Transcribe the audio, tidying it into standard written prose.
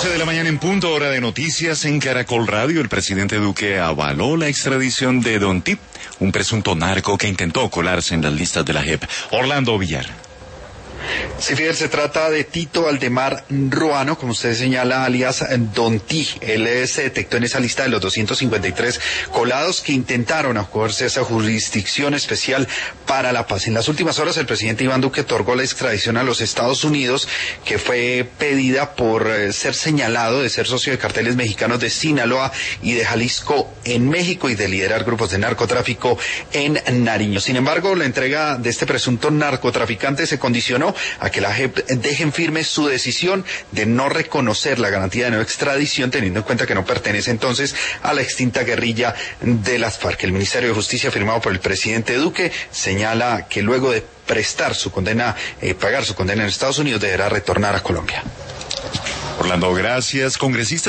11 de la mañana en punto, hora de noticias en Caracol Radio. El presidente Duque avaló la extradición de Don Tip, un presunto narco que intentó colarse en las listas de la JEP. Orlando Villar. Sí, Fidel, se trata de Tito Aldemar Ruano, como usted señala, alias Don T. Él se detectó en esa lista de los 253 colados que intentaron acogerse a esa jurisdicción especial para la paz. En las últimas horas, el presidente Iván Duque otorgó la extradición a los Estados Unidos, que fue pedida por ser señalado de ser socio de carteles mexicanos de Sinaloa y de Jalisco en México y de liderar grupos de narcotráfico en Nariño. Sin embargo, la entrega de este presunto narcotraficante se condicionó a que la JEP deje en firme su decisión de no reconocer la garantía de no extradición, teniendo en cuenta que no pertenece entonces a la extinta guerrilla de las FARC. El Ministerio de Justicia, firmado por el presidente Duque, señala que luego de prestar su condena, pagar su condena en Estados Unidos, deberá retornar a Colombia. Orlando, gracias. Congresistas